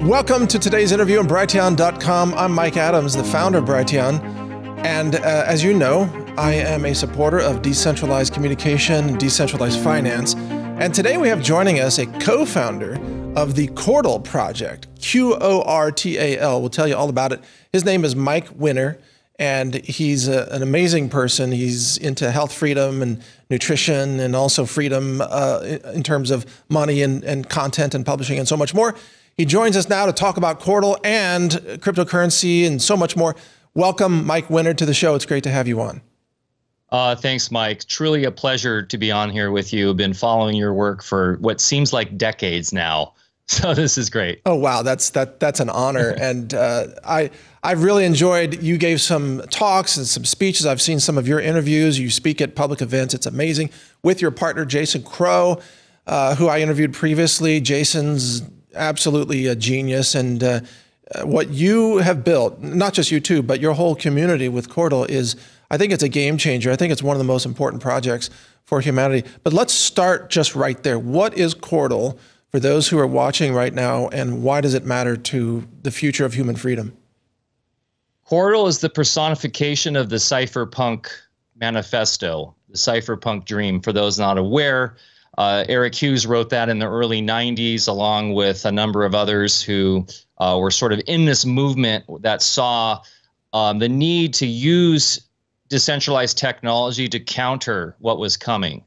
Welcome to today's interview on Brighteon.com. I'm Mike Adams, the founder of Brighteon. And as you know, I am a supporter of decentralized communication, decentralized finance. And today we have joining us a co-founder of the Qortal project, Qortal. We'll tell you all about it. His name is Mike Winner, and he's an amazing person. He's into health freedom and nutrition and also freedom in terms of money and content and publishing and so much more. He joins us now to talk about Qortal and cryptocurrency and so much more. Welcome, Mike Winner, to the show. It's great to have you on. Thanks, Mike. Truly a pleasure to be on here with you. I've been following your work for what seems like decades now. So this is great. Oh, wow. That's an honor. And I've really enjoyed, you gave some talks and some speeches. I've seen some of your interviews. You speak at public events. It's amazing. With your partner, Jason Crow, who I interviewed previously. Jason's absolutely a genius. And what you have built, not just you two, but your whole community with Qortal is, I think it's a game changer. I think it's one of the most important projects for humanity. But let's start just right there. What is Qortal for those who are watching right now, and why does it matter to the future of human freedom? Qortal is the personification of the cypherpunk manifesto, the cypherpunk dream. For those not aware, Eric Hughes wrote that in the early 90s, along with a number of others who were sort of in this movement that saw the need to use decentralized technology to counter what was coming.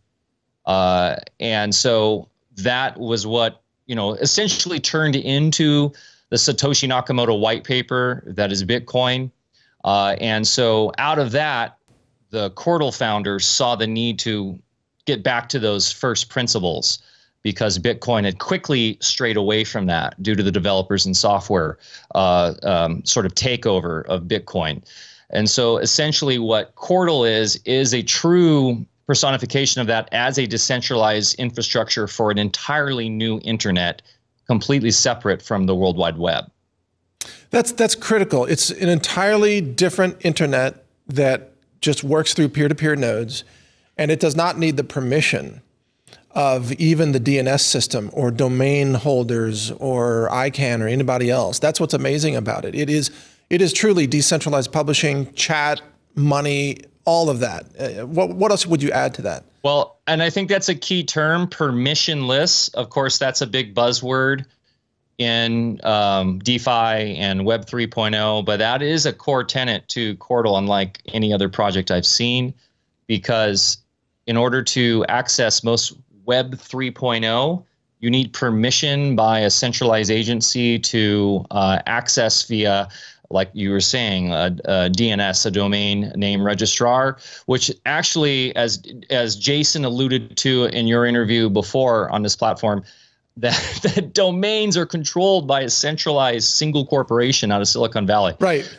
And so that was what, essentially turned into the Satoshi Nakamoto white paper that is Bitcoin. And so out of that, the Qortal founders saw the need to get back to those first principles, because Bitcoin had quickly strayed away from that due to the developers and software sort of takeover of Bitcoin. And so essentially what Qortal is a true personification of that as a decentralized infrastructure for an entirely new internet, completely separate from the World Wide Web. That's critical. It's an entirely different internet that just works through peer-to-peer nodes, and it does not need the permission of even the DNS system or domain holders or ICANN or anybody else. That's what's amazing about it. It is truly decentralized publishing, chat, money, all of that. What else would you add to that? Well, and I think that's a key term, permissionless. Of course, that's a big buzzword in DeFi and Web 3.0, but that is a core tenet to Qortal, unlike any other project I've seen, because in order to access most Web 3.0, you need permission by a centralized agency to access via, like you were saying, a DNS, a domain name registrar, which actually, as Jason alluded to in your interview before on this platform, that domains are controlled by a centralized single corporation out of Silicon Valley. Right.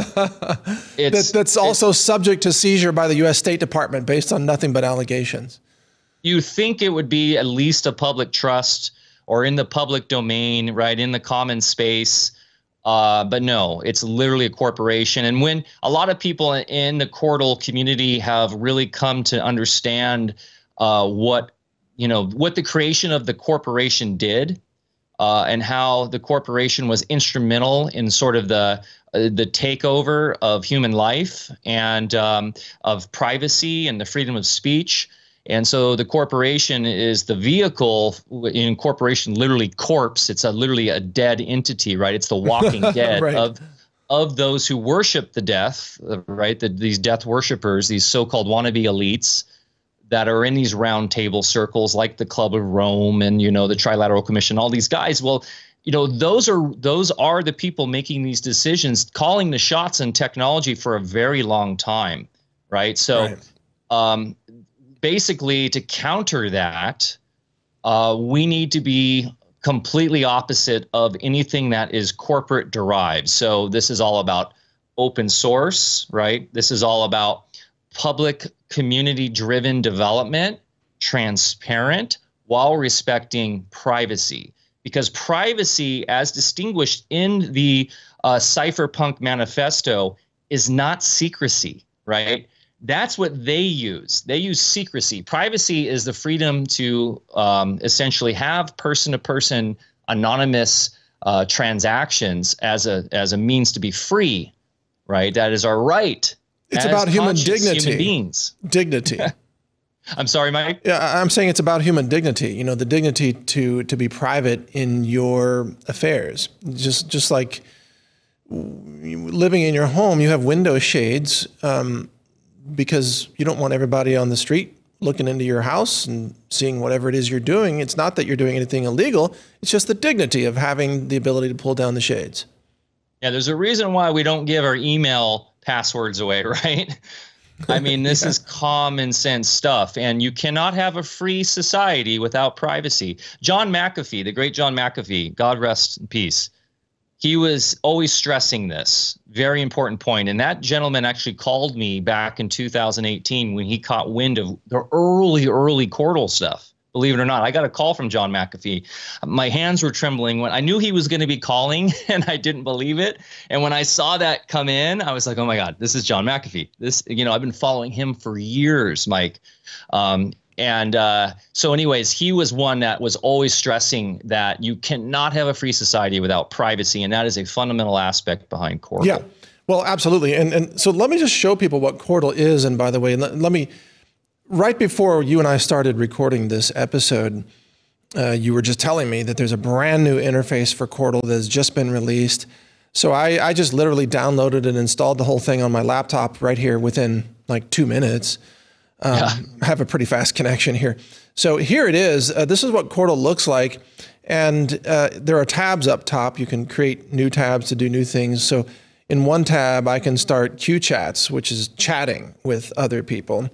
That's also subject to seizure by the U.S. State Department based on nothing but allegations. You think it would be at least a public trust or in the public domain, right, in the common space. But no, it's literally a corporation. And when a lot of people in the Qortal community have really come to understand what the creation of the corporation did, and how the corporation was instrumental in sort of the takeover of human life and of privacy and the freedom of speech. And so the corporation is the vehicle. In corporation, literally corpse. It's literally a dead entity, right? It's the walking dead right. of those who worship the death, right? These death worshipers, these so-called wannabe elites that are in these round table circles like the Club of Rome and, the Trilateral Commission, all these guys. Well, those are the people making these decisions, calling the shots in technology for a very long time, right? So basically, to counter that, we need to be completely opposite of anything that is corporate derived. So this is all about open source, right? This is all about public community-driven development, transparent, while respecting privacy. Because privacy, as distinguished in the Cypherpunk Manifesto, is not secrecy, right? That's what they use. They use secrecy. Privacy is the freedom to essentially have person-to-person anonymous transactions as a means to be free, right? That is our right. It's about human dignity. Human beings. Dignity. I'm sorry, Mike. Yeah, I'm saying it's about human dignity. You know, the dignity to be private in your affairs. Just like living in your home, you have window shades because you don't want everybody on the street looking into your house and seeing whatever it is you're doing. It's not that you're doing anything illegal. It's just the dignity of having the ability to pull down the shades. Yeah, there's a reason why we don't give our email passwords away, right? I mean, this is common sense stuff, and you cannot have a free society without privacy. John McAfee, the great John McAfee, God rest in peace, he was always stressing this very important point. And that gentleman actually called me back in 2018 when he caught wind of the early Cordal stuff. Believe it or not, I got a call from John McAfee. My hands were trembling when I knew he was going to be calling, and I didn't believe it. And when I saw that come in, I was like, "Oh my God, this is John McAfee." I've been following him for years, Mike. So anyways, he was one that was always stressing that you cannot have a free society without privacy, and that is a fundamental aspect behind Cordal. Yeah, well, absolutely. And so let me just show people what Cordal is. And by the way, let me. Right before you and I started recording this episode, you were just telling me that there's a brand new interface for Cordal that has just been released. So I just literally downloaded and installed the whole thing on my laptop right here within like 2 minutes. I have a pretty fast connection here. So here it is. This is what Cordal looks like. And there are tabs up top. You can create new tabs to do new things. So in one tab, I can start Q chats, which is chatting with other people.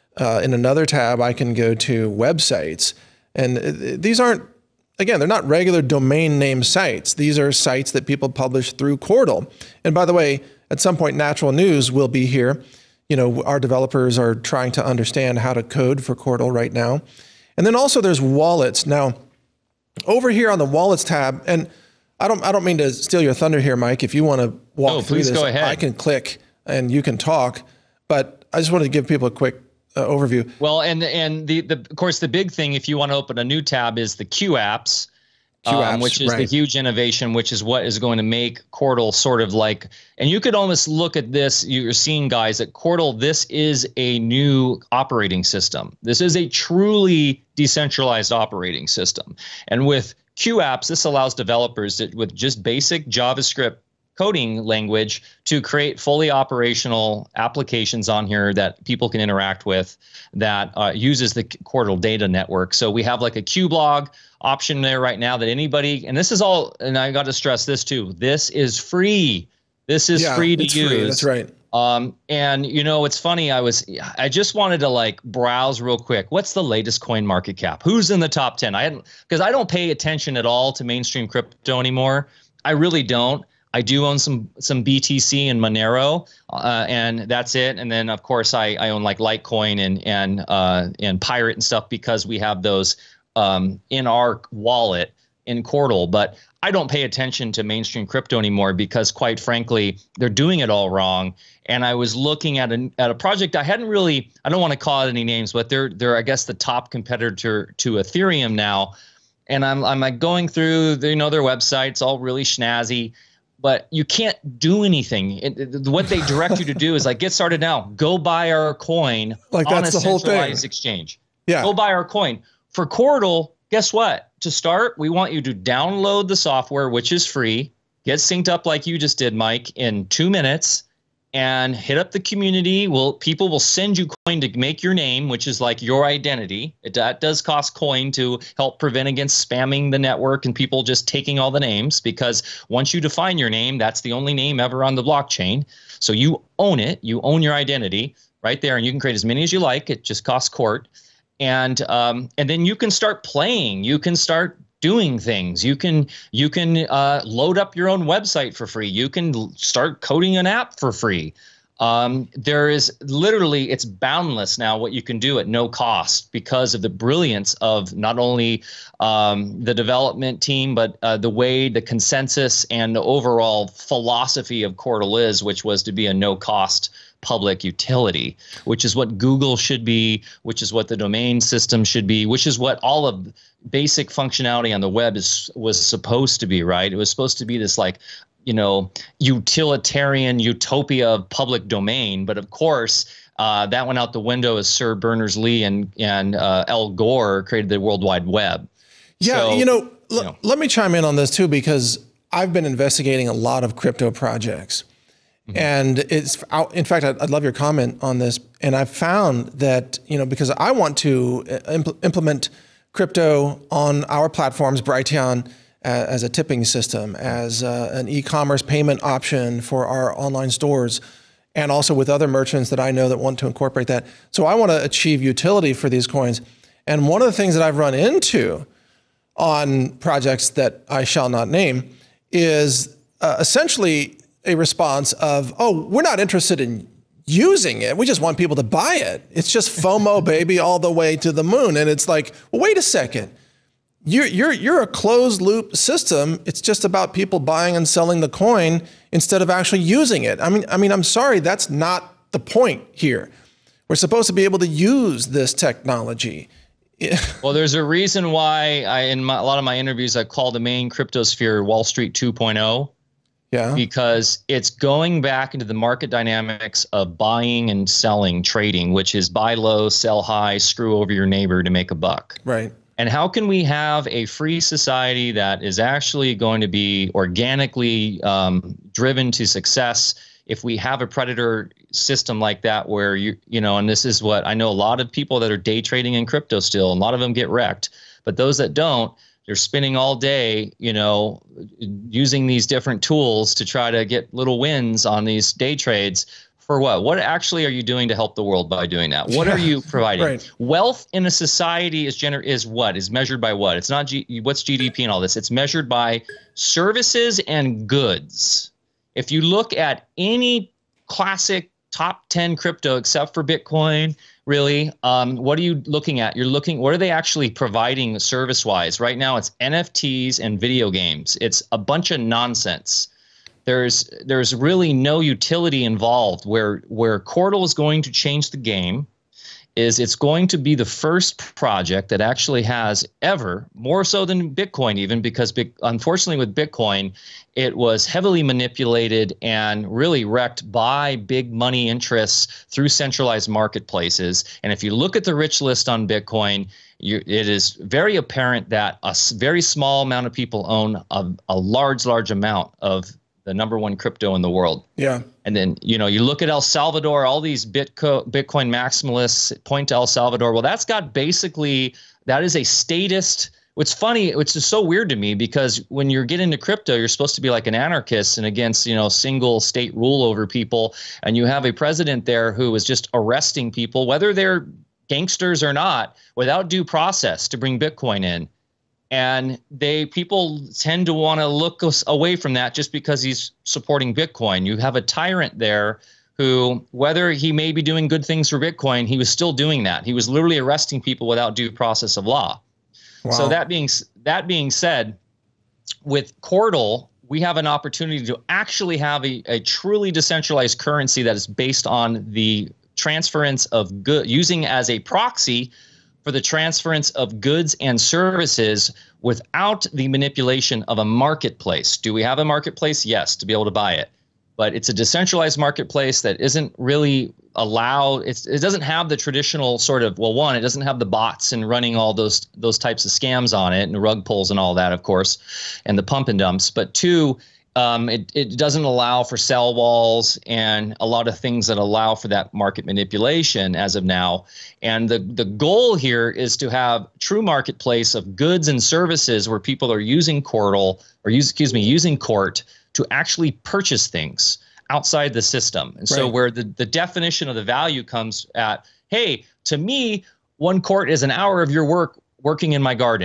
In another tab, I can go to websites. And these aren't, again, they're not regular domain name sites. These are sites that people publish through Cordal. And by the way, at some point, Natural News will be here. You know, our developers are trying to understand how to code for Cordal right now. And then also there's wallets. Now, over here on the wallets tab, and I don't mean to steal your thunder here, Mike. If you want to walk through this, go ahead. I can click and you can talk. But I just wanted to give people a quick overview. Well, and of course, the big thing, if you want to open a new tab, is the Q apps. Which is the huge innovation, which is what is going to make Cordal sort of like, and you could almost look at this, you're seeing, guys, that Cordal, this is a new operating system. This is a truly decentralized operating system. And with Q apps, this allows developers that, with just basic JavaScript coding language, to create fully operational applications on here that people can interact with that uses the Cordal data network. So we have like a Q blog option there right now that anybody, and this is all, and I got to stress this too, this is free. This is free to use. Free, that's right. And you know, it's funny, I just wanted to like browse real quick. What's the latest coin market cap? Who's in the top 10? Because I don't pay attention at all to mainstream crypto anymore. I really don't. I do own some BTC and Monero, and that's it. And then of course I own like Litecoin and Pirate and stuff, because we have those in our wallet in Cordal. But I don't pay attention to mainstream crypto anymore because, quite frankly, they're doing it all wrong. And I was looking at a project I don't want to call it any names, but they're I guess the top competitor to Ethereum now. And I'm like going through their website's all really snazzy. But you can't do anything. What they direct you to do is like, get started now. Go buy our coin like on that's a the whole thing. centralized exchange. Yeah. Go buy our coin. For Cordal, guess what? To start, we want you to download the software, which is free. Get synced up like you just did, Mike, in 2 minutes, and hit up the community. People will send you coin to make your name, which is like your identity. That does cost coin to help prevent against spamming the network and people just taking all the names, because once you define your name, that's the only name ever on the blockchain. So you own it. You own your identity right there, and you can create as many as you like. It just costs court. And then you can start playing. You can start doing things. You can load up your own website for free. You can start coding an app for free. There is literally, it's boundless now what you can do at no cost because of the brilliance of not only the development team, but the way the consensus and the overall philosophy of Chortle is, which was to be a no cost public utility, which is what Google should be, which is what the domain system should be, which is what all of basic functionality on the web was supposed to be, right? It was supposed to be this like, utilitarian utopia of public domain. But of course, that went out the window as Sir Berners-Lee and Al Gore created the World Wide Web. Yeah, so, let me chime in on this too, because I've been investigating a lot of crypto projects. Mm-hmm. And in fact, I'd love your comment on this. And I've found that, because I want to implement crypto on our platforms, Brighteon, as a tipping system, as an e-commerce payment option for our online stores, and also with other merchants that I know that want to incorporate that. So I want to achieve utility for these coins. And one of the things that I've run into on projects that I shall not name is essentially a response of, oh, we're not interested in using it. We just want people to buy it. It's just FOMO, baby, all the way to the moon. And it's like, well, wait a second. You're a closed loop system. It's just about people buying and selling the coin instead of actually using it. I mean, I'm sorry, that's not the point here. We're supposed to be able to use this technology. Well, there's a reason why in a lot of my interviews, I call the main cryptosphere Wall Street 2.0. Yeah. Because it's going back into the market dynamics of buying and selling, trading, which is buy low, sell high, screw over your neighbor to make a buck. Right. And how can we have a free society that is actually going to be organically driven to success if we have a predator system like that where and this is what I know a lot of people that are day trading in crypto still, a lot of them get wrecked, but those that don't, they're spending all day, using these different tools to try to get little wins on these day trades. For what? What actually are you doing to help the world by doing that? What are you providing? Right. Wealth in a society is what? Is measured by what? It's not what's GDP and all this. It's measured by services and goods. If you look at any classic top 10 crypto except for Bitcoin, really, what are you looking at? What are they actually providing service-wise? Right now, it's NFTs and video games. It's a bunch of nonsense. There's really no utility involved. Where Chortle is going to change the game is it's going to be the first project that actually has ever, more so than Bitcoin even, because unfortunately with Bitcoin, it was heavily manipulated and really wrecked by big money interests through centralized marketplaces. And if you look at the rich list on Bitcoin, it is very apparent that a very small amount of people own a large amount of the number one crypto in the world. Yeah. And then, you look at El Salvador, all these Bitcoin maximalists point to El Salvador. Well, that is a statist. What's funny, which is so weird to me, because when you get into crypto, you're supposed to be like an anarchist and against, single state rule over people. And you have a president there who is just arresting people, whether they're gangsters or not, without due process to bring Bitcoin in. And people tend to want to look away from that just because he's supporting Bitcoin. You have a tyrant there who, whether he may be doing good things for Bitcoin, he was still doing that. He was literally arresting people without due process of law. Wow. So that being said, with Chortle, we have an opportunity to actually have a truly decentralized currency that is based on the transference of goods, using as a proxy for the transference of goods and services without the manipulation of a marketplace. Do we have a marketplace? Yes, to be able to buy it. But it's a decentralized marketplace that isn't really allowed. It doesn't have the traditional sort of, well, one, it doesn't have the bots and running all those types of scams on it and rug pulls and all that, of course, and the pump and dumps. But two, it doesn't allow for sell walls and a lot of things that allow for that market manipulation as of now. And the goal here is to have true marketplace of goods and services where people are using Chortle using Court to actually purchase things outside the system. And so where the definition of the value comes at, hey, to me, one Court is an hour of your working in my garden.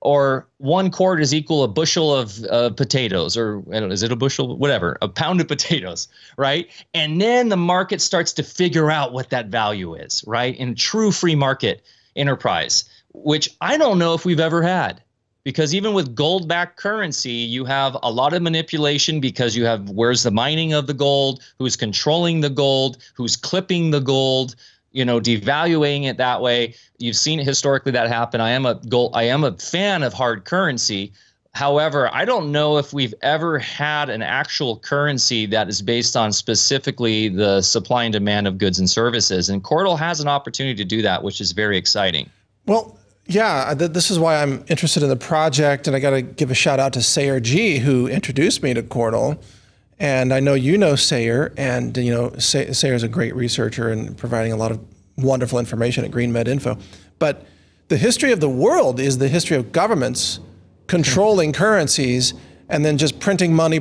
or 1 quart is equal a bushel of potatoes, or I don't know, is it a bushel? Whatever, a pound of potatoes, right? And then the market starts to figure out what that value is, right? In true free market enterprise, which I don't know if we've ever had. Because even with gold-backed currency, you have a lot of manipulation because you have where's the mining of the gold, who's controlling the gold, who's clipping the gold, devaluing it that way. You've seen historically that happen. I am a fan of hard currency. However, I don't know if we've ever had an actual currency that is based on specifically the supply and demand of goods and services. And Cordal has an opportunity to do that, which is very exciting. Well, yeah, this is why I'm interested in the project, and I got to give a shout out to Sayer G, who introduced me to Cordal. And I know you know Sayer, and Sayer's a great researcher and providing a lot of wonderful information at GreenMed Info. But the history of the world is the history of governments controlling currencies and then just printing money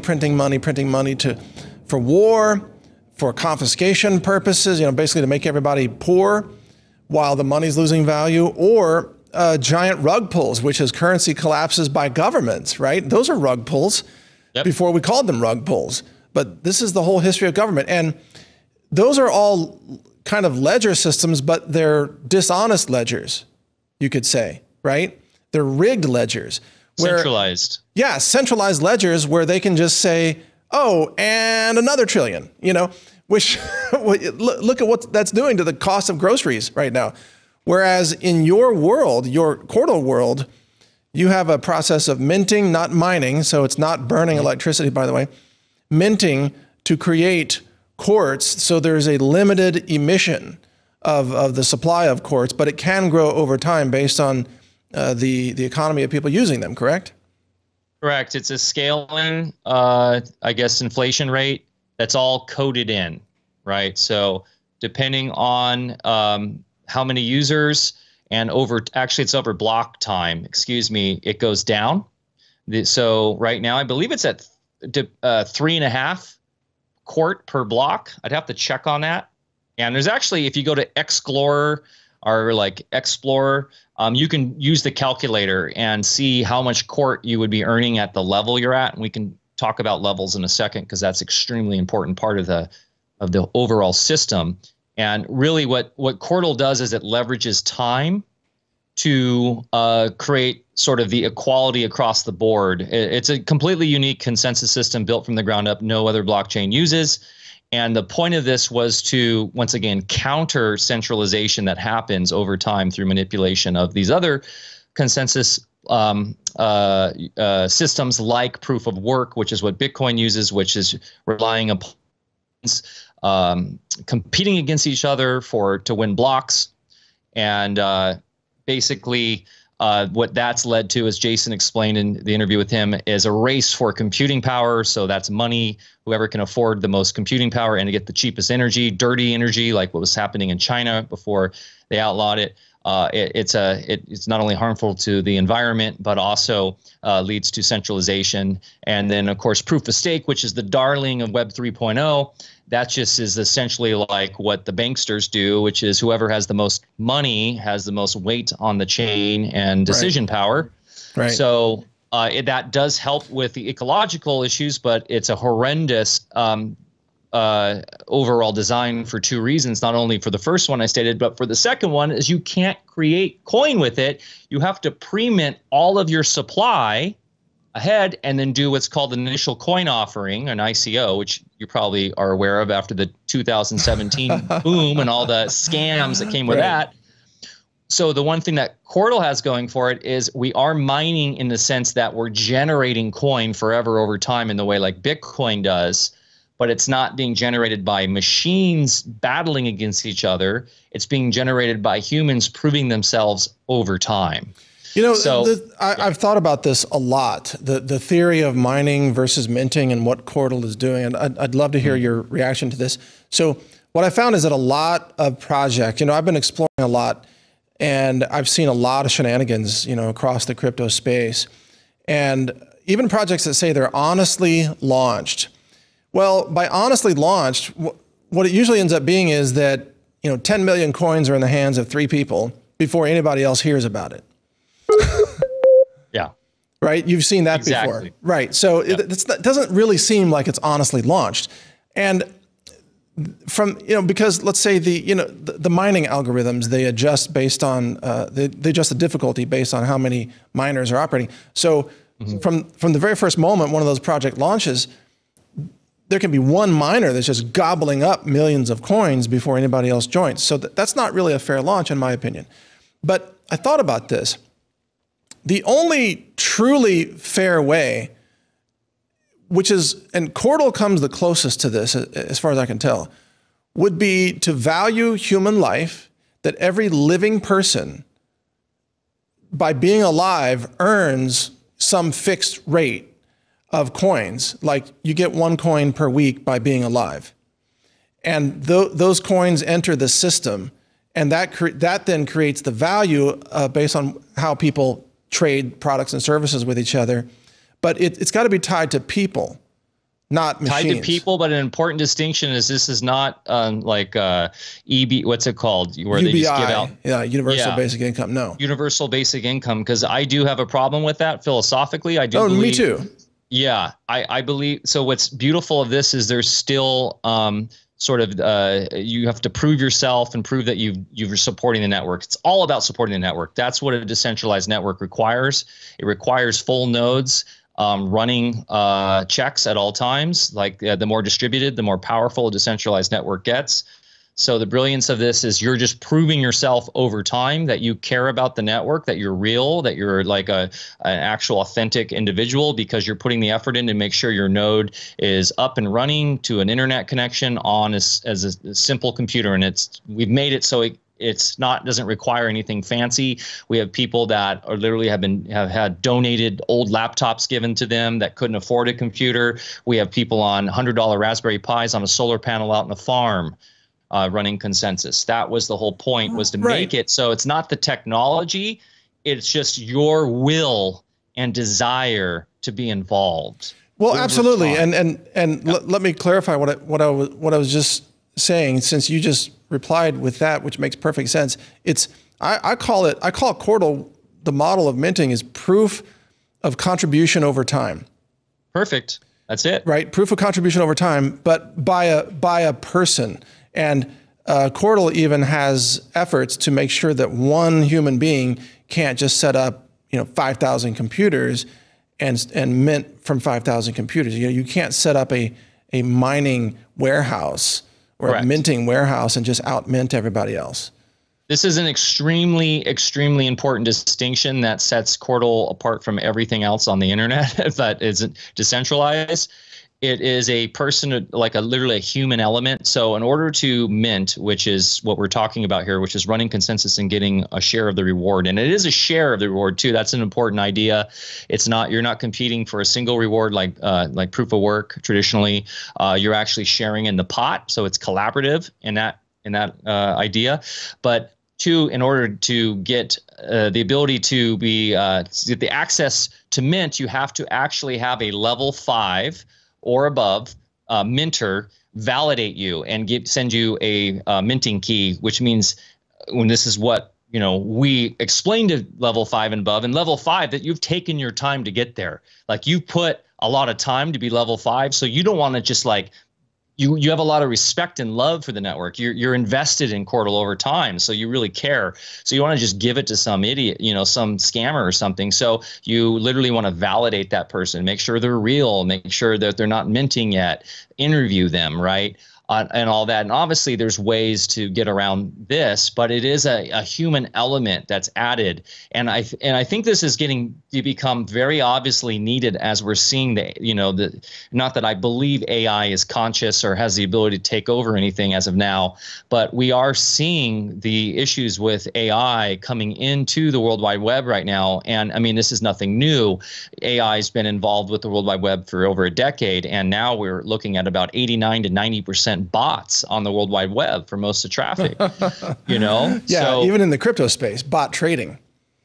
for war, for confiscation purposes, basically to make everybody poor while the money's losing value, or giant rug pulls, which is currency collapses by governments, right? Those are rug pulls. Yep. Before we called them rug pulls. But this is the whole history of government. And those are all kind of ledger systems, but they're dishonest ledgers, you could say, right? They're rigged ledgers. Centralized. Yeah, centralized ledgers where they can just say, oh, and another trillion, which look at what that's doing to the cost of groceries right now. Whereas in your world, your Cordal world, you have a process of minting, not mining, so it's not burning electricity, by the way, minting to create quartz, so there's a limited emission of the supply of quartz, but it can grow over time based on the economy of people using them, correct? Correct. It's a scaling, inflation rate that's all coded in, right? So depending on how many users and it's over block time, it goes down. So right now, I believe it's at 3.5 quart per block. I'd have to check on that. And there's actually, if you go to Explorer, you can use the calculator and see how much quart you would be earning at the level you're at. And we can talk about levels in a second, because that's extremely important part of the overall system. And really what Cordal does is it leverages time to create sort of the equality across the board. It's a completely unique consensus system built from the ground up, no other blockchain uses. And the point of this was to, once again, counter centralization that happens over time through manipulation of these other consensus systems like proof of work, which is what Bitcoin uses, which is relying upon competing against each other to win blocks. And basically, what that's led to, as Jason explained in the interview with him, is a race for computing power. So that's money, whoever can afford the most computing power and to get the cheapest energy, dirty energy, like what was happening in China before they outlawed it. It's not only harmful to the environment, but also leads to centralization. And then, of course, proof of stake, which is the darling of Web 3.0. That just is essentially like what the banksters do, which is whoever has the most money has the most weight on the chain and decision power. Right. So that does help with the ecological issues, but it's a horrendous overall design for two reasons. Not only for the first one I stated, but for the second one is you can't create coin with it. You have to pre-mint all of your supply ahead and then do what's called an initial coin offering, an ICO, which you probably are aware of after the 2017 boom and all the scams that came with that. So the one thing that Cordal has going for it is we are mining in the sense that we're generating coin forever over time in the way like Bitcoin does, but it's not being generated by machines battling against each other. It's being generated by humans proving themselves over time. I've thought about this a lot, the theory of mining versus minting and what Cordal is doing. And I'd love to hear your reaction to this. So what I found is that a lot of projects, I've been exploring a lot and I've seen a lot of shenanigans, across the crypto space. And even projects that say they're honestly launched. Well, by honestly launched, what it usually ends up being is that, 10 million coins are in the hands of 3 people before anybody else hears about it. right? You've seen that Exactly. before, right? So Yep. it doesn't really seem like it's honestly launched. And from, because let's say the mining algorithms, they adjust based on, they adjust the difficulty based on how many miners are operating. So from the very first moment one of those project launches, there can be one miner that's just gobbling up millions of coins before anybody else joins. So that's not really a fair launch in my opinion. But I thought about this. The only truly fair way, which is, and Cordal comes the closest to this as far as I can tell, would be to value human life, that every living person, by being alive, earns some fixed rate of coins. Like you get 1 coin per week by being alive. And those coins enter the system, and that then creates the value based on how people trade products and services with each other. But it's got to be tied to people, not machines. Tied to people, but an important distinction is this is not like EB, what's it called? Where UBI, they just give out universal basic income. No. Universal basic income, because I do have a problem with that philosophically. I do believe, me too. Yeah, I believe. So what's beautiful of this is there's still you have to prove yourself and prove that you're supporting the network. It's all about supporting the network. That's what a decentralized network requires. It requires full nodes running checks at all times. Like the more distributed, the more powerful a decentralized network gets. So the brilliance of this is you're just proving yourself over time that you care about the network, that you're real, that you're like an actual authentic individual, because you're putting the effort in to make sure your node is up and running to an internet connection on as a simple computer. And we've made it so doesn't require anything fancy. We have people that are literally have had donated old laptops given to them that couldn't afford a computer. We have people on $100 Raspberry Pis on a solar panel out in the farm. Running consensus. That was the whole point, was to make it so it's not the technology, it's just your will and desire to be involved. Well, absolutely. And let me clarify what I was just saying, since you just replied with that, which makes perfect sense. I call Cordal, the model of minting is proof of contribution over time. Perfect. That's it. Right? Proof of contribution over time, but by a person. And Cordal even has efforts to make sure that one human being can't just set up, 5,000 computers and mint from 5,000 computers. You can't set up a mining warehouse or Correct. A minting warehouse and just out mint everybody else. This is an extremely, extremely important distinction that sets Cordal apart from everything else on the internet that isn't decentralized. It is a person, like literally a human element. So in order to mint, which is what we're talking about here, which is running consensus and getting a share of the reward, and it is a share of the reward too. That's an important idea. It's not, you're not competing for a single reward like proof of work traditionally. You're actually sharing in the pot, so it's collaborative in that idea. But two, in order to get the ability to get the access to mint, you have to actually have a level 5 or above minter validate you and send you a minting key, which means when this is what we explain to level 5 and above, and level 5 that you've taken your time to get there. Like you put a lot of time to be level 5, so you don't want to just like you have a lot of respect and love for the network. You're invested in Cordal over time, so you really care. So you want to just give it to some idiot, some scammer or something. So you literally want to validate that person, make sure they're real, make sure that they're not minting yet, interview them, right? And all that. And obviously there's ways to get around this, but it is a human element that's added. And I think this is getting to become very obviously needed as we're seeing not that I believe AI is conscious or has the ability to take over anything as of now, but we are seeing the issues with AI coming into the World Wide Web right now. And I mean, this is nothing new. AI has been involved with the World Wide Web for over a decade. And now we're looking at about 89 to 90% bots on the World Wide Web for most of traffic, Yeah, so, even in the crypto space, bot trading.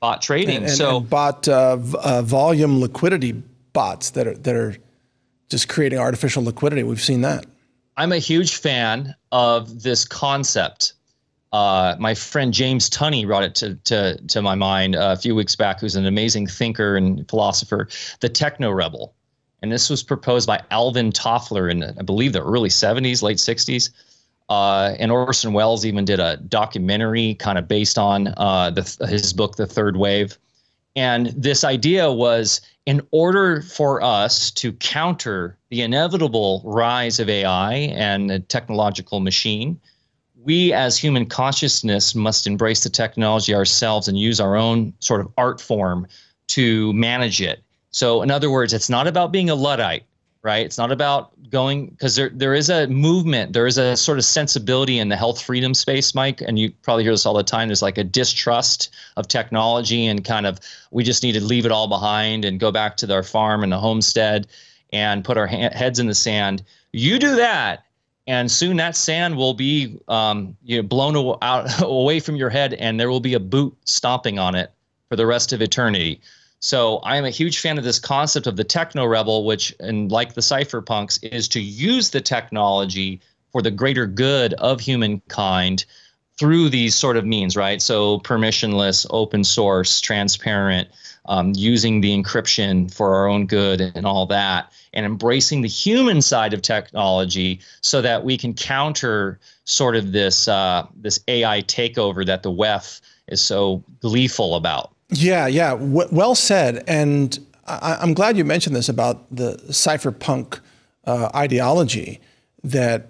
And bot volume liquidity bots that are just creating artificial liquidity. We've seen that. I'm a huge fan of this concept My friend James Tunney brought it to my mind a few weeks back, who's an amazing thinker and philosopher, the techno rebel. And this was proposed by Alvin Toffler in, I believe, the early 70s, late 60s. And Orson Welles even did a documentary kind of based on his book, The Third Wave. And this idea was, in order for us to counter the inevitable rise of AI and the technological machine, we as human consciousness must embrace the technology ourselves and use our own sort of art form to manage it. So in other words, it's not about being a Luddite, right? It's not about going, because there is a movement, there is a sort of sensibility in the health freedom space, Mike, and you probably hear this all the time. There's like a distrust of technology and kind of, we just need to leave it all behind and go back to our farm and the homestead and put our heads in the sand. You do that, and soon that sand will be blown out away from your head, and there will be a boot stomping on it for the rest of eternity. So I am a huge fan of this concept of the techno rebel, which, and like the cypherpunks, is to use the technology for the greater good of humankind through these sort of means, right? So permissionless, open source, transparent, using the encryption for our own good and all that, and embracing the human side of technology so that we can counter sort of this this AI takeover that the WEF is so gleeful about. Yeah. Well said. And I'm glad you mentioned this about the cypherpunk ideology that,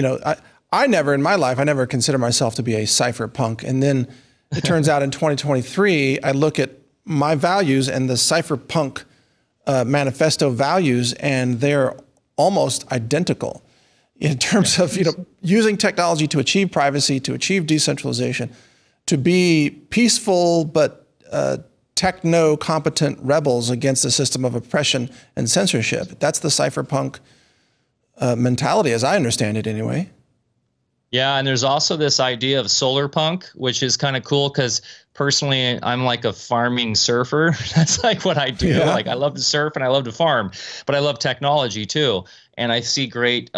I never in my life, I never considered myself to be a cypherpunk. And then it turns out in 2023, I look at my values and the cypherpunk manifesto values, and they're almost identical in terms of, using technology to achieve privacy, to achieve decentralization, to be peaceful, but techno-competent rebels against the system of oppression and censorship. That's the cypherpunk mentality, as I understand it anyway. Yeah, and there's also this idea of solar punk, which is kind of cool because personally, I'm like a farming surfer. That's like what I do. Yeah. Like I love to surf and I love to farm, but I love technology too. And I see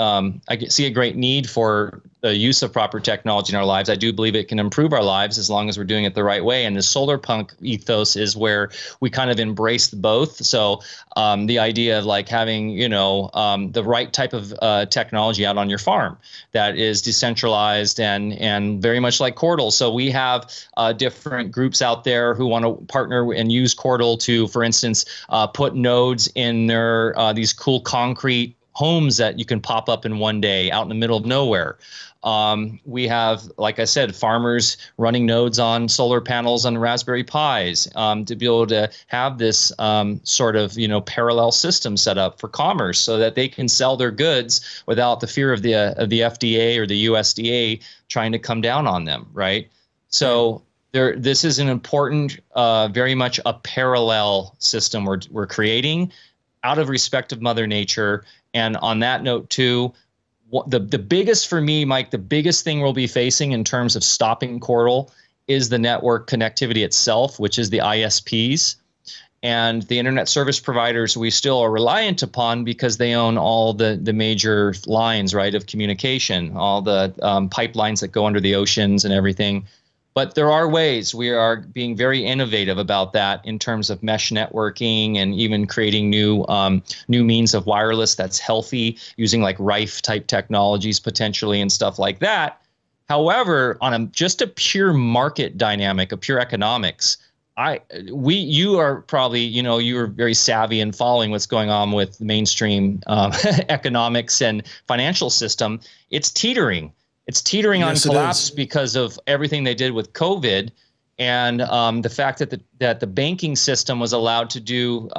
a great need for the use of proper technology in our lives. I do believe it can improve our lives as long as we're doing it the right way. And the solar punk ethos is where we kind of embrace both. So the idea of like having, the right type of technology out on your farm that is decentralized and very much like Cordal. So we have different groups out there who want to partner and use Cordal to, for instance, put nodes in their these cool concrete homes that you can pop up in one day out in the middle of nowhere. We have, like I said, farmers running nodes on solar panels on Raspberry Pis to be able to have this sort of, parallel system set up for commerce so that they can sell their goods without the fear of the FDA or the USDA trying to come down on them, right? So this is an important, very much a parallel system we're creating out of respect of Mother Nature. And on that note, too, the biggest for me, Mike, the biggest thing we'll be facing in terms of stopping Cordal is the network connectivity itself, which is the ISPs. And the internet service providers we still are reliant upon because they own all the major lines, right, of communication, all the pipelines that go under the oceans and everything. But there are ways. We are being very innovative about that in terms of mesh networking and even creating new means of wireless that's healthy, using like Rife type technologies potentially and stuff like that. However, on just a pure market dynamic, a pure economics, you are probably, you are very savvy in following what's going on with mainstream economics and financial system. It's teetering. It's teetering on collapse because of everything they did with COVID, and the fact that the banking system was allowed to do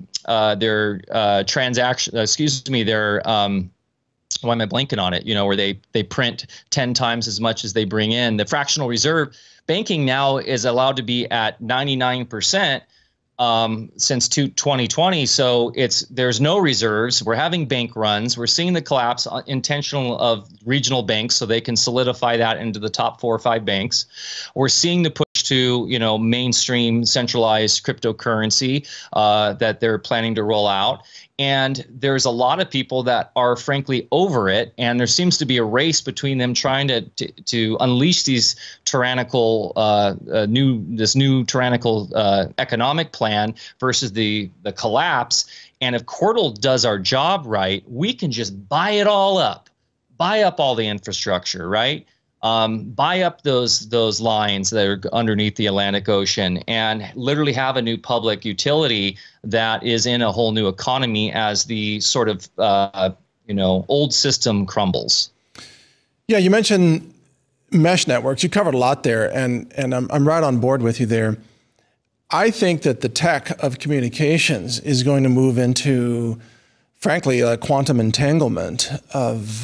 their transaction. Their why am I blanking on it? Where they print 10 times as much as they bring in. The fractional reserve banking now is allowed to be at 99%. Since 2020. So there's no reserves. We're having bank runs. We're seeing the collapse intentional of regional banks so they can solidify that into the top 4 or 5 banks. We're seeing the push to, mainstream centralized cryptocurrency that they're planning to roll out. And there's a lot of people that are frankly over it, and there seems to be a race between them trying to unleash these tyrannical new tyrannical economic plan versus the collapse. And if Cordal does our job right, we can just buy it all up, buy up all the infrastructure, right? Buy up those lines that are underneath the Atlantic Ocean and literally have a new public utility that is in a whole new economy as the sort of old system crumbles. Yeah, you mentioned mesh networks. You covered a lot there, and I'm right on board with you there. I think that the tech of communications is going to move into, frankly, quantum entanglement of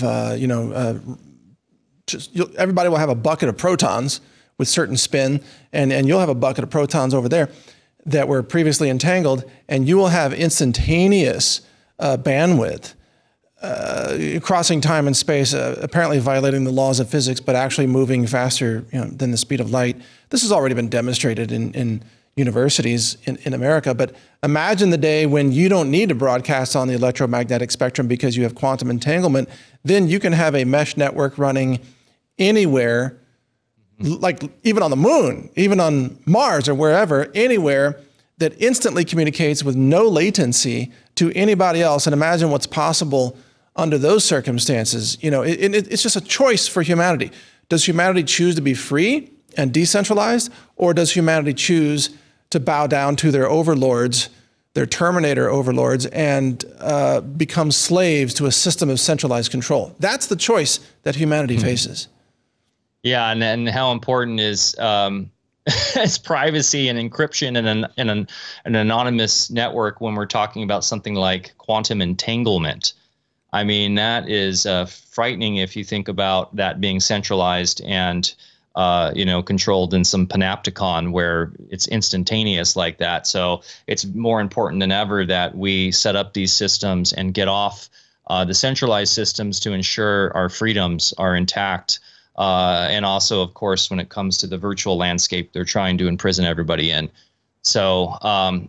everybody will have a bucket of protons with certain spin, and you'll have a bucket of protons over there that were previously entangled, and you will have instantaneous bandwidth crossing time and space, apparently violating the laws of physics, but actually moving faster than the speed of light. This has already been demonstrated in universities in America, but imagine the day when you don't need to broadcast on the electromagnetic spectrum because you have quantum entanglement. Then you can have a mesh network running anywhere, like even on the moon, even on Mars or wherever, anywhere, that instantly communicates with no latency to anybody else. And imagine what's possible under those circumstances. It's just a choice for humanity. Does humanity choose to be free and decentralized, or does humanity choose to bow down to their overlords, their Terminator overlords, and become slaves to a system of centralized control? That's the choice that humanity faces. Yeah, and how important is privacy and encryption in an anonymous network when we're talking about something like quantum entanglement? I mean, that is frightening if you think about that being centralized and controlled in some panopticon where it's instantaneous like that. So it's more important than ever that we set up these systems and get off the centralized systems to ensure our freedoms are intact. And also, of course, when it comes to the virtual landscape, they're trying to imprison everybody in. So,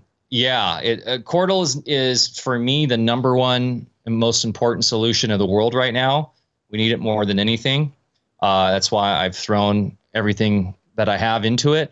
Cordal is for me the number one and most important solution of the world right now. We need it more than anything. That's why I've thrown everything that I have into it.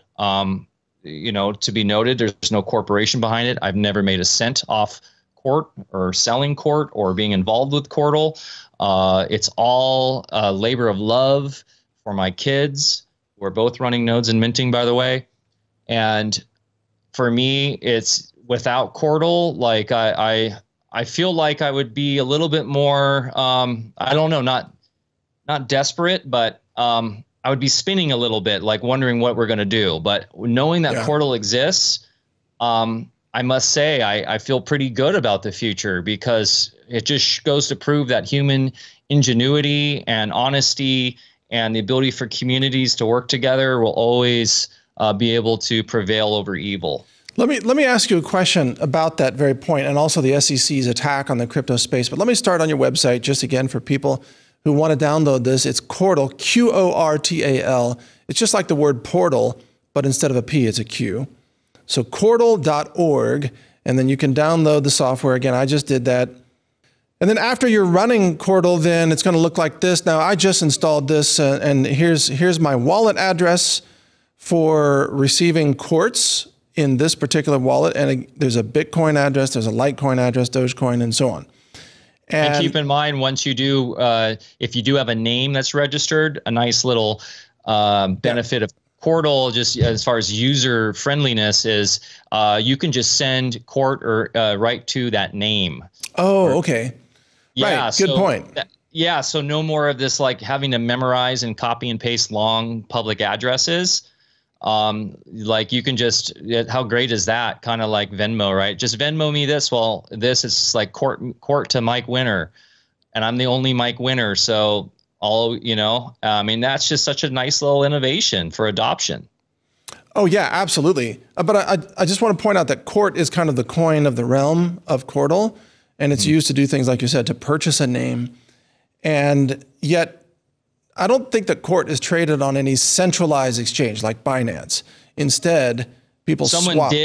To be noted, there's no corporation behind it. I've never made a cent off Cort or selling Cort or being involved with Cordal. It's all a labor of love for my kids. We're both running nodes and minting, by the way. And for me, it's without Cordal, like I feel like I would be a little bit more, I don't know, not desperate, but I would be spinning a little bit, like wondering what we're going to do. But knowing that Cordal exists, I must say I feel pretty good about the future, because it just goes to prove that human ingenuity and honesty and the ability for communities to work together will always be able to prevail over evil. Let me ask you a question about that very point, and also the SEC's attack on the crypto space. But let me start on your website, just again for people who want to download this. It's Cordal, Qortal. It's just like the word portal, but instead of a P, it's a Q. So Cordal.org, and then you can download the software. Again, I just did that. And then after you're running Cordal, then it's going to look like this. Now, I just installed this, and here's my wallet address for receiving quartz in this particular wallet. And there's a Bitcoin address, there's a Litecoin address, Dogecoin, and so on. And keep in mind, once you do, if you do have a name that's registered, a nice little benefit of Cordal, just as far as user friendliness, is you can just send Cort or right to that name. Oh, okay. Yeah, right. Good point. So no more of this like having to memorize and copy and paste long public addresses. Like you can just, how great is that? Kind of like Venmo, right? Just Venmo me this. Well, this is like Cort to Mike Winner, and I'm the only Mike Winner. So I mean, that's just such a nice little innovation for adoption. Oh yeah, absolutely. But I just want to point out that Cort is kind of the coin of the realm of Cordal, and it's used to do things like you said, to purchase a name. And yet I don't think that Cort is traded on any centralized exchange like Binance. Instead, people Someone swap.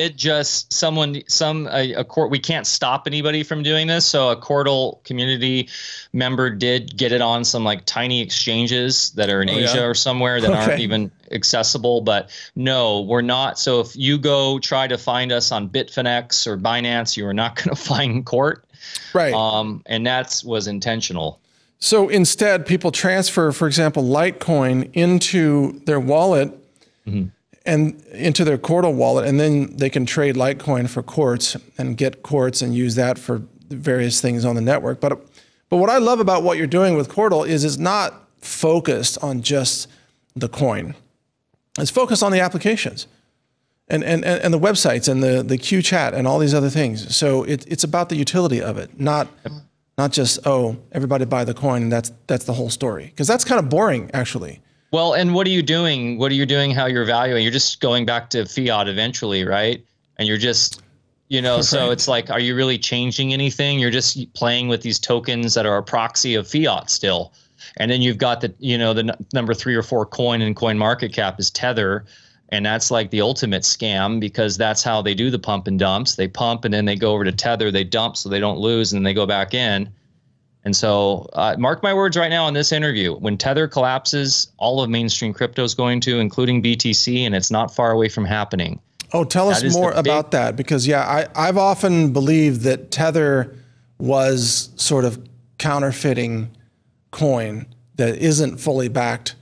a court. We can't stop anybody from doing this. So a Cordal community member did get it on some like tiny exchanges that are in Asia or somewhere that aren't even accessible. But no, we're not. So if you go try to find us on Bitfinex or Binance, you are not going to find Court. Right. And that was intentional. So instead, people transfer, for example, Litecoin into their wallet. Mm-hmm. And into their Cordal wallet, and then they can trade Litecoin for Quartz and get Quartz and use that for various things on the network. But what I love about what you're doing with Cordal is it's not focused on just the coin. It's focused on the applications and the websites and the Q chat and all these other things. So it's about the utility of it, not just, everybody buy the coin and that's the whole story. Because that's kind of boring, actually. Well, and what are you doing? How you're valuing? You're just going back to fiat eventually, right? And you're just, so it's like, are you really changing anything? You're just playing with these tokens that are a proxy of fiat still. And then you've got the number 3 or 4 coin in CoinMarketCap is Tether. And that's like the ultimate scam because that's how they do the pump and dumps. They pump and then they go over to Tether, they dump so they don't lose, and then they go back in. And so mark my words right now on this interview, when Tether collapses, all of mainstream crypto is going to, including BTC, and it's not far away from happening. Oh, tell us more about that, because I've often believed that Tether was sort of counterfeiting coin that isn't fully backed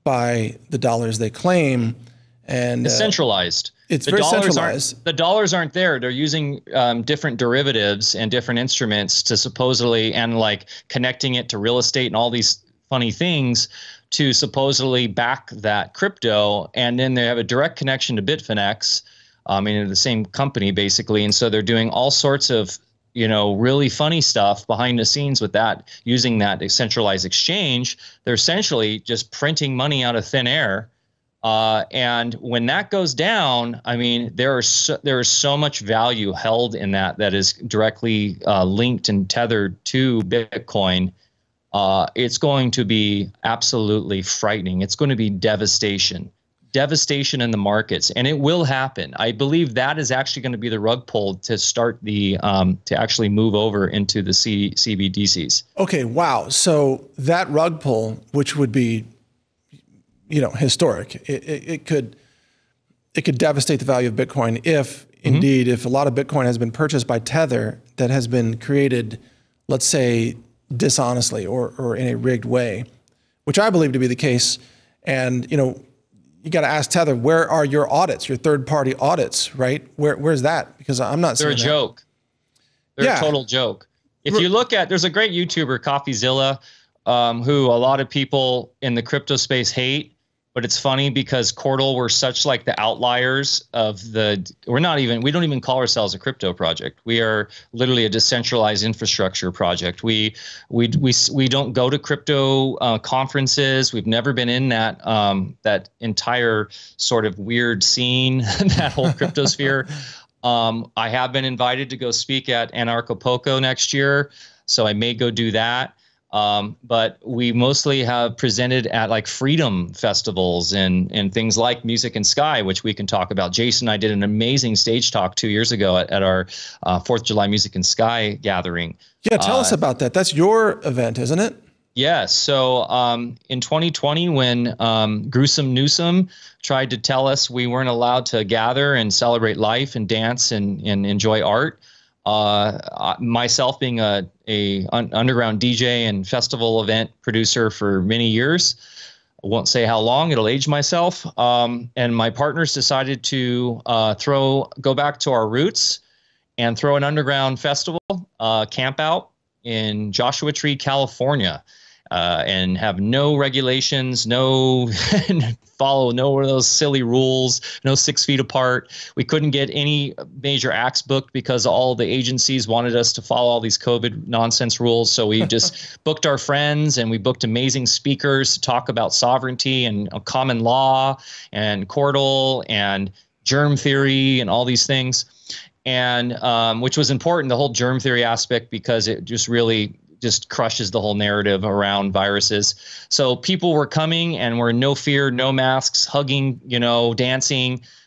by the dollars they claim. And it's centralized. It's very centralized. The dollars aren't there. They're using different derivatives and different instruments to supposedly, and like connecting it to real estate and all these funny things to supposedly back that crypto. And then they have a direct connection to Bitfinex, the same company basically. And so they're doing all sorts of, really funny stuff behind the scenes with that, using that centralized exchange. They're essentially just printing money out of thin air. And when that goes down, there is so much value held in that is directly linked and tethered to Bitcoin. It's going to be absolutely frightening. It's going to be devastation in the markets, and it will happen. I believe that is actually going to be the rug pull to start to actually move over into the CBDCs. Okay, wow. So that rug pull, which would be historic. It could devastate the value of Bitcoin if indeed, if a lot of Bitcoin has been purchased by Tether that has been created, let's say, dishonestly or in a rigged way, which I believe to be the case. And, you got to ask Tether, where are your audits, your third-party audits, right? Where's that? Because I'm not seeing that. They're a joke. They're a total joke. If you look at, there's a great YouTuber, CoffeeZilla, who a lot of people in the crypto space hate. But it's funny because Cordal were such like the outliers of we don't even call ourselves a crypto project. We are literally a decentralized infrastructure project. We don't go to crypto conferences. We've never been in that entire sort of weird scene, that whole crypto sphere. I have been invited to go speak at Anarchapulco next year, so I may go do that. But we mostly have presented at like freedom festivals and things like Music and Sky, which we can talk about. Jason and I did an amazing stage talk 2 years ago at our 4th of July Music and Sky gathering. Yeah, tell us about that. That's your event, isn't it? Yes. So in 2020, when Gruesome Newsom tried to tell us we weren't allowed to gather and celebrate life and dance and enjoy art, myself being a underground DJ and festival event producer for many years, I won't say how long, it'll age myself. And my partners decided to go back to our roots and throw an underground festival camp out in Joshua Tree, California. And have no regulations, follow no of those silly rules, no 6 feet apart. We couldn't get any major acts booked because all the agencies wanted us to follow all these COVID nonsense rules. So we just booked our friends and we booked amazing speakers to talk about sovereignty and common law and Cordal and germ theory and all these things. And which was important, the whole germ theory aspect, because it just really just crushes the whole narrative around viruses. So people were coming and were no fear, no masks, hugging, dancing,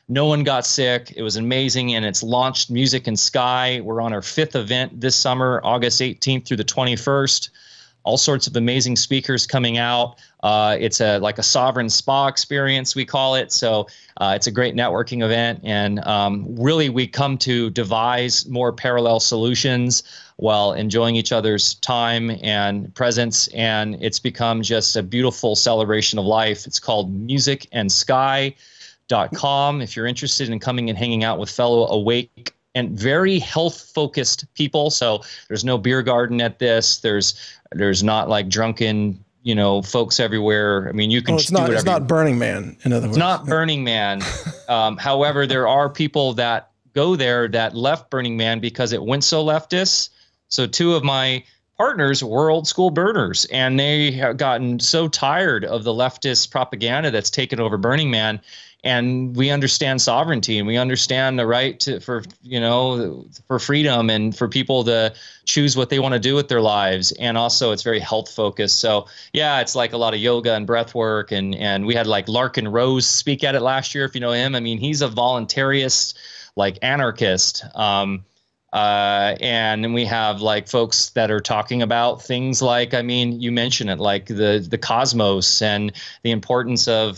No one got sick. It was amazing. And it's launched Music and Sky. We're on our 5th event this summer, August 18th through the 21st. All sorts of amazing speakers coming out. It's like a sovereign spa experience, we call it. So it's a great networking event. And really, we come to devise more parallel solutions while enjoying each other's time and presence. And it's become just a beautiful celebration of life. It's called musicandsky.com. If you're interested in coming and hanging out with fellow awake and very health-focused people. So there's no beer garden at this. There's not like drunken, folks everywhere. I mean, you can do whatever. It's not Burning Man, in other words. It's not Burning Man. However, there are people that go there that left Burning Man because it went so leftist. So 2 of my partners were old school burners, and they have gotten so tired of the leftist propaganda that's taken over Burning Man. And we understand sovereignty, and we understand the right for freedom and for people to choose what they want to do with their lives. And also it's very health focused. So yeah, it's like a lot of yoga and breath work. And we had like Larkin Rose speak at it last year, if you know him. I mean, he's a voluntarist, like anarchist. And then we have like folks that are talking about things like, I mean, you mentioned it, like the cosmos and the importance of,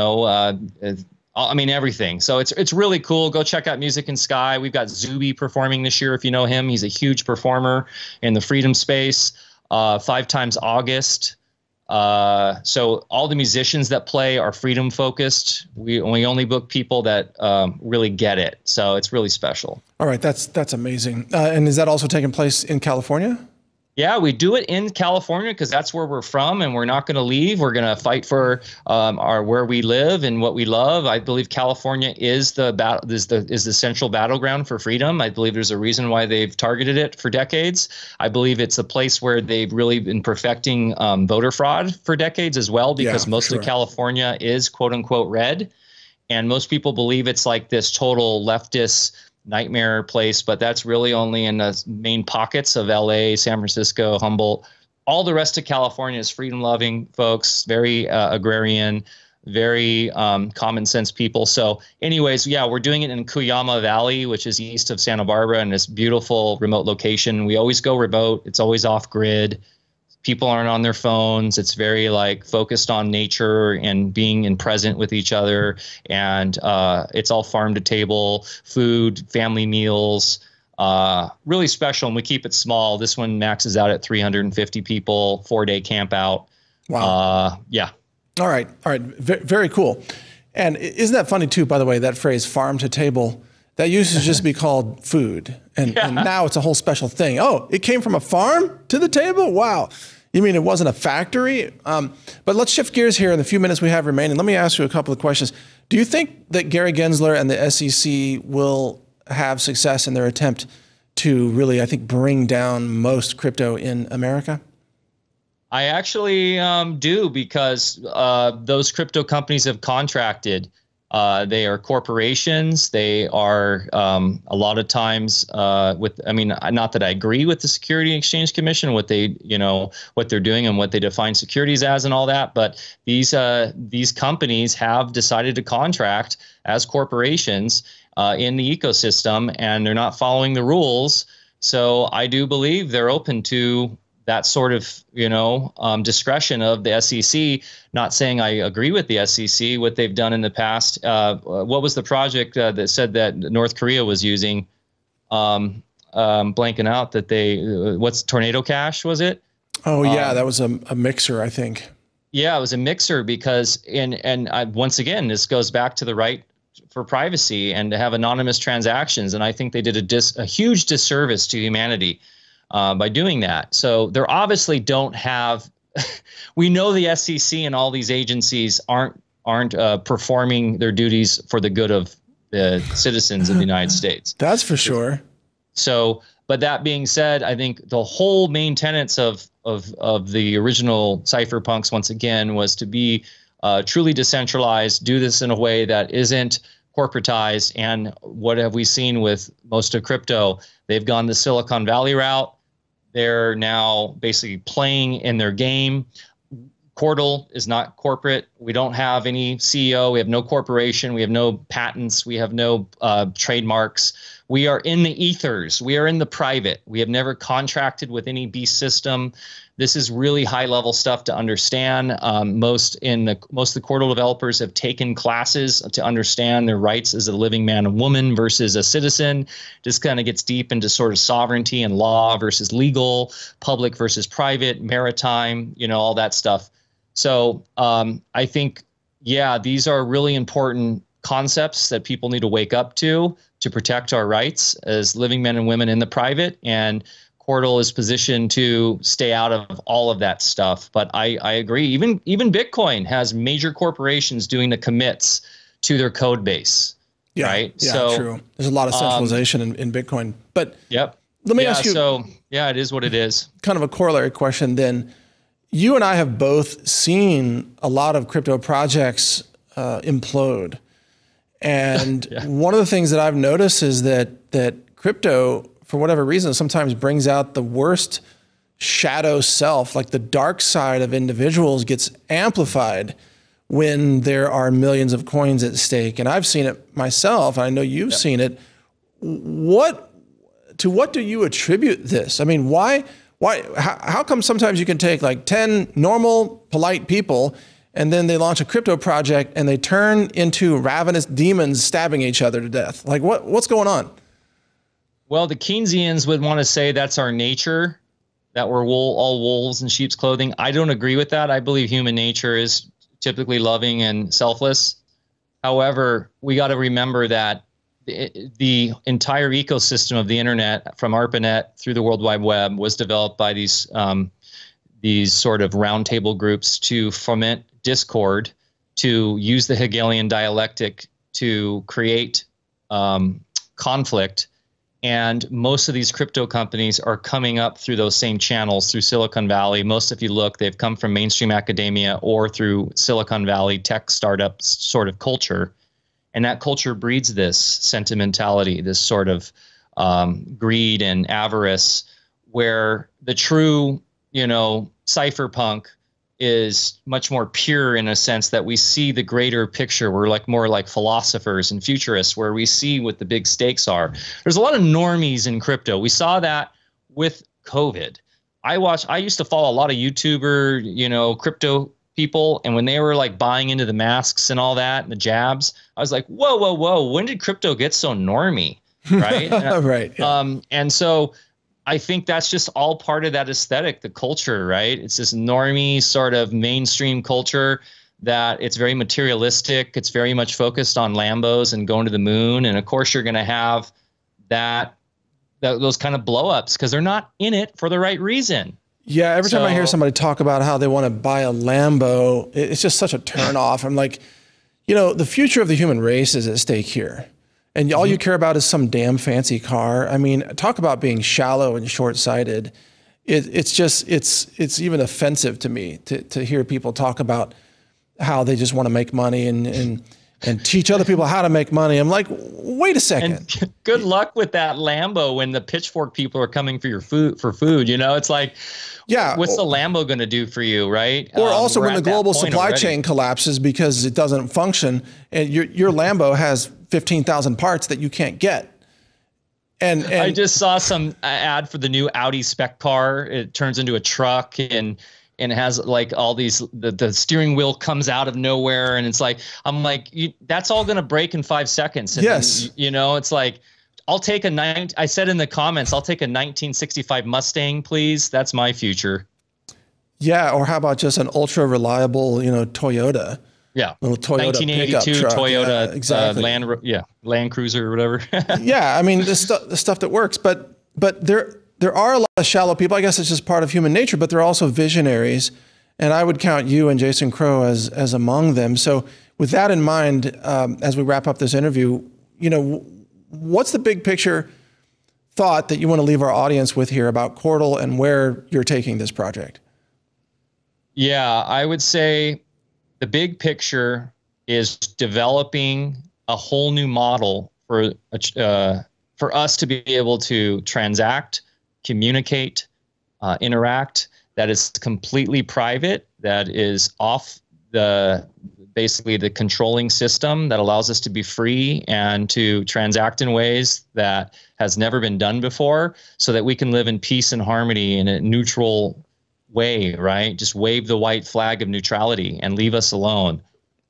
everything. So it's really cool. Go check out Music and Sky. We've got Zuby performing this year, if you know him. He's a huge performer in the freedom space, 5 times August. So all the musicians that play are freedom focused. We only book people that really get it. So it's really special. All right, that's amazing. And is that also taking place in California? Yeah, we do it in California because that's where we're from, and we're not going to leave. We're going to fight for where we live and what we love. I believe California is the central battleground for freedom. I believe there's a reason why they've targeted it for decades. I believe it's a place where they've really been perfecting voter fraud for decades as well, because most of California is quote unquote red, and most people believe it's like this total leftist nightmare place, but that's really only in the main pockets of LA, San Francisco, Humboldt. All the rest of California is freedom-loving folks, very agrarian, very common sense people. So anyways, yeah, we're doing it in Cuyama Valley, which is east of Santa Barbara, in this beautiful remote location. We always go remote. It's always off grid. People aren't on their phones. It's very like focused on nature and being in present with each other. And it's all farm to table food, family meals, really special. And we keep it small. This one maxes out at 350 people, 4-day camp out. Wow. Yeah. All right. Very cool. And isn't that funny too, by the way, that phrase farm to table, that used to just be called food. And now it's a whole special thing. Oh, it came from a farm to the table? Wow. You mean it wasn't a factory? But let's shift gears here in the few minutes we have remaining. Let me ask you a couple of questions. Do you think that Gary Gensler and the SEC will have success in their attempt to really, I think, bring down most crypto in America? I actually do, because those crypto companies have contracted. They are corporations. They are a lot of times not that I agree with the Security and Exchange Commission, what they're doing and what they define securities as and all that. But these companies have decided to contract as corporations in the ecosystem, and they're not following the rules. So I do believe they're open to that sort of, discretion of the SEC. Not saying I agree with the SEC, what they've done in the past. What was the project that said that North Korea was using? Blanking out that what's Tornado Cash, was it? Oh, yeah, that was a mixer, I think. Yeah, it was a mixer because, once again, this goes back to the right for privacy and to have anonymous transactions. And I think they did a huge disservice to humanity by doing that. So they're obviously don't have, we know the SEC and all these agencies aren't performing their duties for the good of the citizens of the United States. That's for sure. So, but that being said, I think the whole main tenets of the original cypherpunks, once again, was to be truly decentralized, do this in a way that isn't corporatized. And what have we seen with most of crypto? They've gone the Silicon Valley route. They're now basically playing in their game. Cordal is not corporate. We don't have any CEO. We have no corporation. We have no patents. We have no trademarks. We are in the ethers. We are in the private. We have never contracted with any beast system. This is really high-level stuff to understand. Most of the Cordal developers have taken classes to understand their rights as a living man and woman versus a citizen. Just kind of gets deep into sort of sovereignty and law versus legal, public versus private, maritime, all that stuff. So I think, these are really important concepts that people need to wake up to protect our rights as living men and women in the private. And Cordal is positioned to stay out of all of that stuff. But I agree. Even Bitcoin has major corporations doing the commits to their code base. Yeah, right. Yeah, so true. There's a lot of centralization in Bitcoin. But yep. Let me ask you. So it is what it is. Kind of a corollary question then. You and I have both seen a lot of crypto projects implode. And one of the things that I've noticed is that crypto, for whatever reason, sometimes brings out the worst shadow self, like the dark side of individuals gets amplified when there are millions of coins at stake. And I've seen it myself. I know you've seen it. To what do you attribute this? I mean, how come sometimes you can take like 10 normal, polite people and then they launch a crypto project and they turn into ravenous demons stabbing each other to death? Like what's going on? Well, the Keynesians would want to say that's our nature, that we're all wolves in sheep's clothing. I don't agree with that. I believe human nature is typically loving and selfless. However, we got to remember that the entire ecosystem of the internet, from ARPANET through the World Wide Web, was developed by these sort of roundtable groups to foment discord, to use the Hegelian dialectic to create conflict. And most of these crypto companies are coming up through those same channels, through Silicon Valley. Most, if you look, they've come from mainstream academia or through Silicon Valley tech startup sort of culture. And that culture breeds this sentimentality, this sort of greed and avarice, where the true, cypherpunk is much more pure in a sense that we see the greater picture. We're more like philosophers and futurists, where we see what the big stakes are. There's a lot of normies in crypto. We saw that with COVID. I used to follow a lot of YouTuber, crypto people. And when they were like buying into the masks and all that and the jabs, I was like, whoa. When did crypto get so normie? Right. Right. Yeah. And so I think that's just all part of that aesthetic, the culture, right? It's this normie sort of mainstream culture that it's very materialistic. It's very much focused on Lambos and going to the moon. And of course, you're going to have those kind of blowups because they're not in it for the right reason. Yeah, every time I hear somebody talk about how they want to buy a Lambo, it's just such a turn off. I'm like, the future of the human race is at stake here. And all you care about is some damn fancy car. I mean, talk about being shallow and short-sighted. It's even offensive to me to hear people talk about how they just want to make money and teach other people how to make money. I'm like, wait a second. And good luck with that Lambo when the pitchfork people are coming for your food. It's like, what's the Lambo going to do for you, right? Or also when the global supply chain collapses because it doesn't function, and your Lambo has 15,000 parts that you can't get. And I just saw some ad for the new Audi spec car. It turns into a truck and it has like all these, the steering wheel comes out of nowhere. And it's like, I'm like, that's all going to break in 5 seconds. And yes. Then, it's like, I said in the comments, I'll take a 1965 Mustang, please. That's my future. Yeah. Or how about just an ultra reliable, Toyota? Yeah. Little Toyota 1982 Toyota, yeah, exactly. Land Cruiser or whatever. Yeah. I mean, the stuff that works, but there are a lot of shallow people. I guess it's just part of human nature, but there are also visionaries. And I would count you and Jason Crow as among them. So with that in mind, as we wrap up this interview, what's the big picture thought that you want to leave our audience with here about Cordal and where you're taking this project? Yeah, I would say the big picture is developing a whole new model for us to be able to transact, communicate, interact, that is completely private, that is off basically the controlling system, that allows us to be free and to transact in ways that has never been done before, so that we can live in peace and harmony in a neutral way, right? Just wave the white flag of neutrality and leave us alone.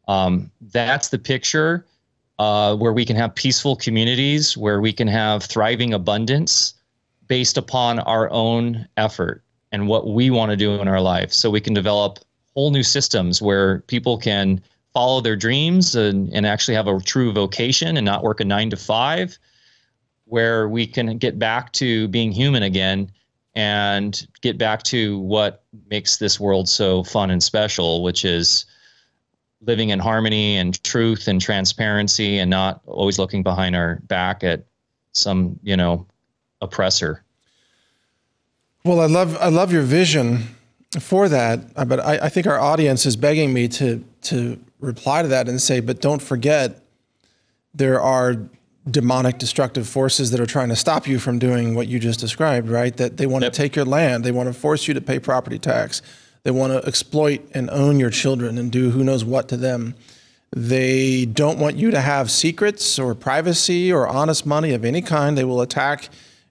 That's the picture, where we can have peaceful communities, where we can have thriving abundance based upon our own effort and what we want to do in our life. So we can develop whole new systems where people can follow their dreams and actually have a true vocation and not work a 9 to 5, where we can get back to being human again and get back to what makes this world so fun and special, which is living in harmony and truth and transparency, and not always looking behind our back at some, oppressor. Well, I love your vision for that, but I think our audience is begging me to reply to that and say, but don't forget, there are demonic destructive forces that are trying to stop you from doing what you just described, right? That they want to take your land. They want to force you to pay property tax. They want to exploit and own your children and do who knows what to them. They don't want you to have secrets or privacy or honest money of any kind. They will attack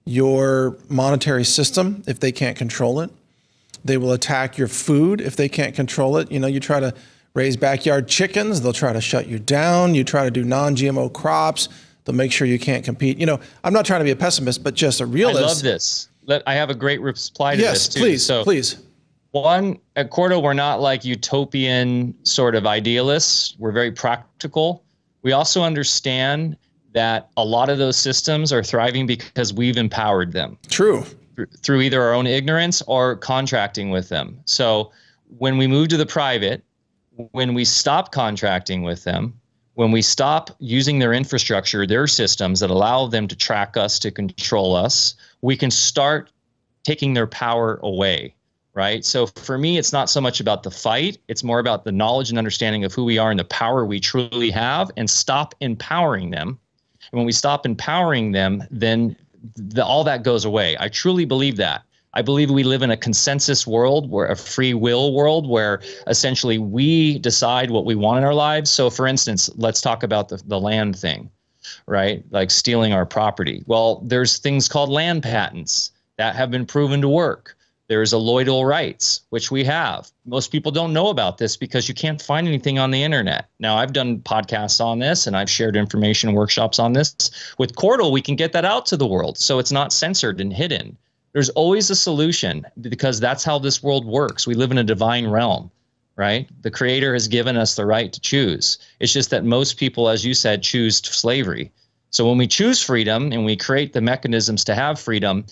your monetary system if they can't control it. They will attack your food if they can't control it. You try to raise backyard chickens, they'll try to shut you down. You try to do non-GMO crops, they'll make sure you can't compete. I'm not trying to be a pessimist, but just a realist. I love this. I have a great reply to this too. Yes, please. One, at Cordo, we're not like utopian sort of idealists. We're very practical. We also understand that a lot of those systems are thriving because we've empowered them. True. Through either our own ignorance or contracting with them. So when we move to the private, when we stop contracting with them, when we stop using their infrastructure, their systems that allow them to track us, to control us, we can start taking their power away, right? So for me, it's not so much about the fight. It's more about the knowledge and understanding of who we are and the power we truly have, and stop empowering them. And when we stop empowering them, then all that goes away. I truly believe that. I believe we live in a consensus world, where a free will world, where essentially we decide what we want in our lives. So for instance, let's talk about the land thing, right? Like stealing our property. Well, there's things called land patents that have been proven to work. There's alloidal rights, which we have. Most people don't know about this because you can't find anything on the internet. Now, I've done podcasts on this, and I've shared information workshops on this. With Cordal, we can get that out to the world, so it's not censored and hidden. There's always a solution, because that's how this world works. We live in a divine realm, right? The Creator has given us the right to choose. It's just that most people, as you said, choose slavery. So when we choose freedom and we create the mechanisms to have freedom,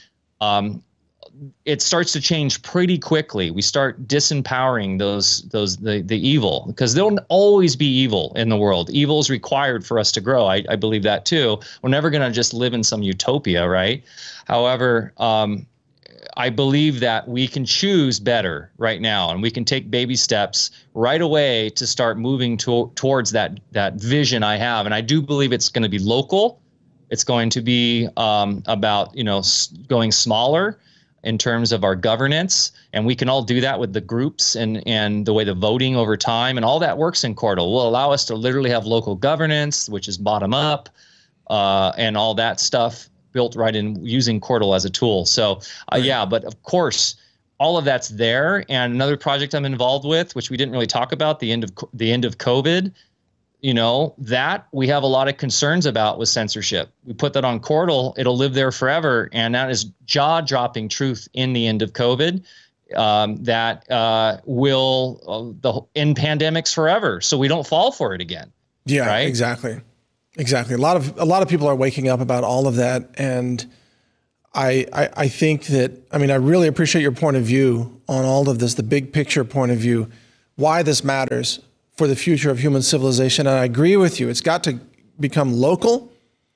it starts to change pretty quickly. We start disempowering the evil, because there'll always be evil in the world. Evil is required for us to grow. I believe that too. We're never going to just live in some utopia, right? However, I believe that we can choose better right now, and we can take baby steps right away to start moving towards that vision I have. And I do believe it's going to be local. It's going to be about going smaller in terms of our governance, and we can all do that with the groups and the way the voting over time and all that works in Cordal will allow us to literally have local governance, which is bottom up, and all that stuff built right in using Cordal as a tool. So but of course, all of that's there. And another project I'm involved with, which we didn't really talk about, the end of COVID, that we have a lot of concerns about with censorship. We put that on Cordal, it'll live there forever. And that is jaw-dropping truth in the end of COVID, that will end pandemics forever. So we don't fall for it again. Yeah, right? Exactly. A lot of people are waking up about all of that. And I think that, I really appreciate your point of view on all of this, the big picture point of view, why this matters for the future of human civilization. And I agree with you. It's got to become local,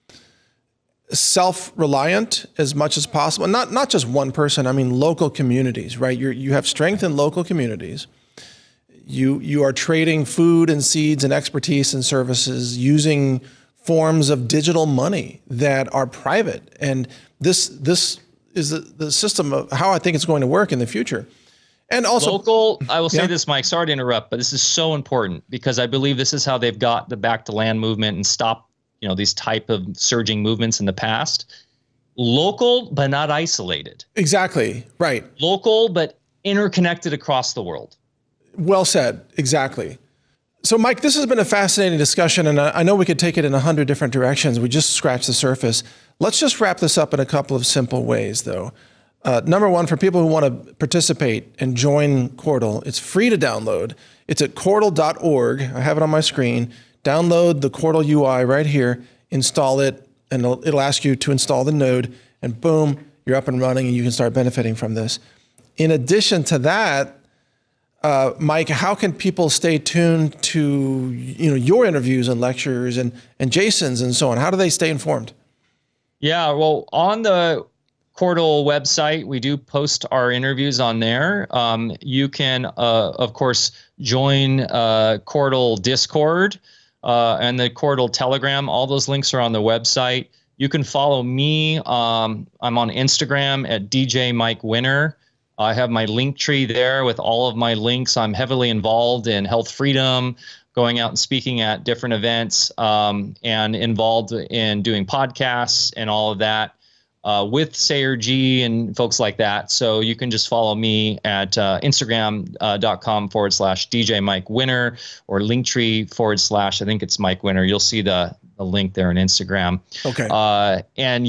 self-reliant as much as possible. Not just one person, local communities, right? You have strength in local communities. You are trading food and seeds and expertise and services using forms of digital money that are private. And this is the system of how I think it's going to work in the future. And also local, I will say this, Mike, sorry to interrupt, but this is so important because I believe this is how they've got the back to land movement and stopped, these type of surging movements in the past. Local, but not isolated. Exactly. Right. Local, but interconnected across the world. Well said. Exactly. So, Mike, this has been a fascinating discussion, and I know we could take it in 100 different directions. We just scratched the surface. Let's just wrap this up in a couple of simple ways, though. Number one, for people who want to participate and join Cordal, it's free to download. It's at cordal.org. I have it on my screen. Download the Cordal UI right here, install it, and it'll ask you to install the node, and boom, you're up and running, and you can start benefiting from this. In addition to that, Mike, how can people stay tuned to your interviews and lectures and Jason's and so on? How do they stay informed? Yeah, well, on the Cordal website, we do post our interviews on there. You can, of course, join Cordal Discord and the Cordal Telegram. All those links are on the website. You can follow me. I'm on Instagram at DJ Mike Winner. I have my link tree there with all of my links. I'm heavily involved in health freedom, going out and speaking at different events, and involved in doing podcasts and all of that with Sayer G and folks like that. So you can just follow me at Instagram.com/DJ Mike Winner or Linktree/ I think it's Mike Winner. You'll see the link there on Instagram. Okay. And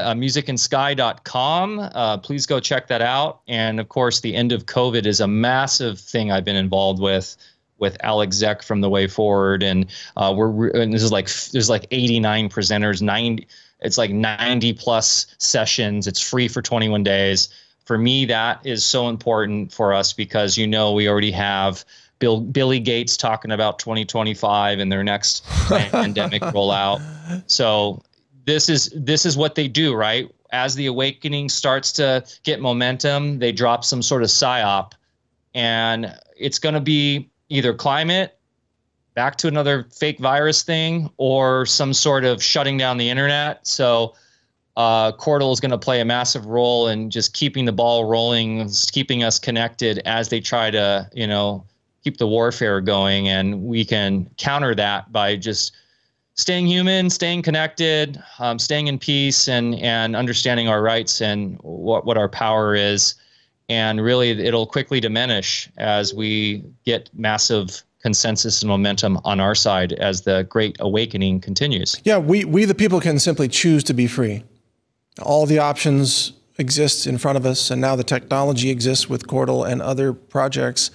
musicandsky.com. Please go check that out. And of course, the end of COVID is a massive thing I've been involved with Alex Zek from The Way Forward. And and this is there's 89 presenters, it's 90 plus sessions. It's free for 21 days. For me, that is so important for us because, we already have Billy Gates talking about 2025 and their next pandemic rollout. So this is what they do, right? As the awakening starts to get momentum, they drop some sort of psyop, and it's going to be either climate, back to another fake virus thing, or some sort of shutting down the internet. So Cordal is going to play a massive role in just keeping the ball rolling, keeping us connected as they try to, keep the warfare going. And we can counter that by just staying human, staying connected, staying in peace, and understanding our rights and what our power is. And really, it'll quickly diminish as we get massive consensus and momentum on our side as the Great Awakening continues. Yeah, we the people can simply choose to be free. All the options exist in front of us, and now the technology exists with Cordal and other projects.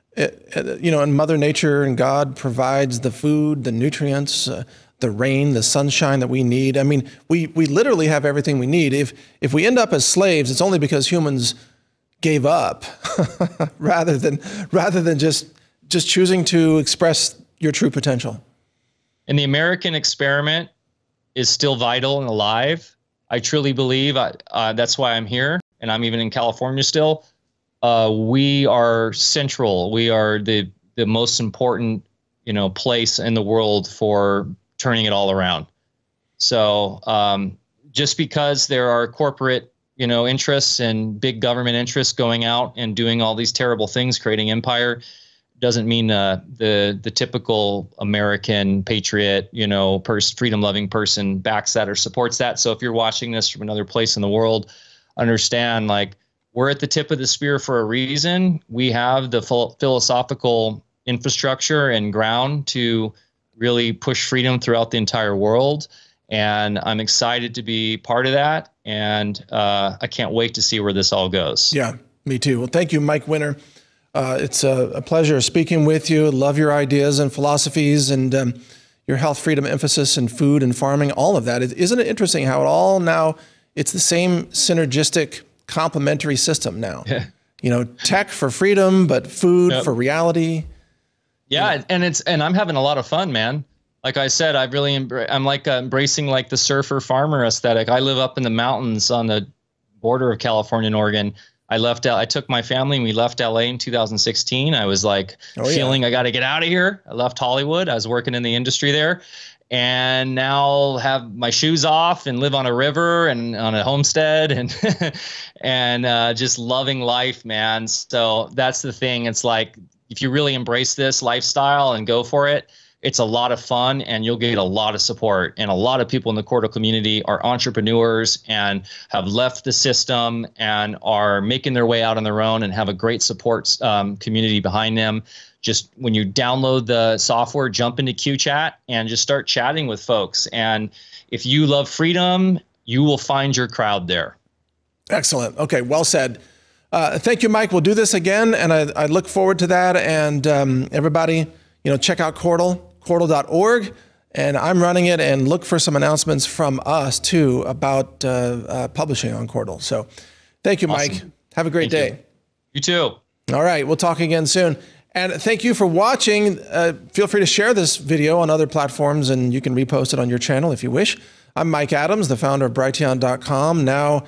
And Mother Nature and God provides the food, the nutrients, the rain, the sunshine that we need. I mean, we literally have everything we need. If we end up as slaves, it's only because humans gave up rather than just choosing to express your true potential. And the American experiment is still vital and alive. I truly believe that's why I'm here, and I'm even in California still. We are central. We are the most important, place in the world for turning it all around. So just because there are corporate, interests and big government interests going out and doing all these terrible things, creating empire, doesn't mean the typical American patriot, freedom-loving person backs that or supports that. So if you're watching this from another place in the world, understand we're at the tip of the spear for a reason. We have the philosophical infrastructure and ground to really push freedom throughout the entire world. And I'm excited to be part of that. And I can't wait to see where this all goes. Yeah, me too. Well, thank you, Mike Winner. It's a pleasure speaking with you. Love your ideas and philosophies and your health freedom emphasis in food and farming, all of that. Isn't it interesting how it all now, it's the same synergistic complementary system now. Tech for freedom, but food for reality. Yeah, and I'm having a lot of fun, man. Like I said, I'm embracing the surfer farmer aesthetic. I live up in the mountains on the border of California and Oregon. I took my family and we left LA in 2016. I was feeling I got to get out of here. I left Hollywood. I was working in the industry there. and now have my shoes off and live on a river and on a homestead and and just loving life, man. So that's the thing. It's like, if you really embrace this lifestyle and go for it, it's a lot of fun and you'll get a lot of support. And a lot of people in the Cordal community are entrepreneurs and have left the system and are making their way out on their own and have a great support community behind them. Just when you download the software, jump into QChat and just start chatting with folks. And if you love freedom, you will find your crowd there. Excellent. Okay, well said. Thank you, Mike. We'll do this again, and I look forward to that. And everybody, check out Cordal, cordal.org, and I'm running it, and look for some announcements from us too about publishing on Cordal. So thank you, Mike. Awesome. Have a great day. You too. All right, we'll talk again soon. And thank you for watching. Feel free to share this video on other platforms, and you can repost it on your channel if you wish. I'm Mike Adams, the founder of Brighteon.com, now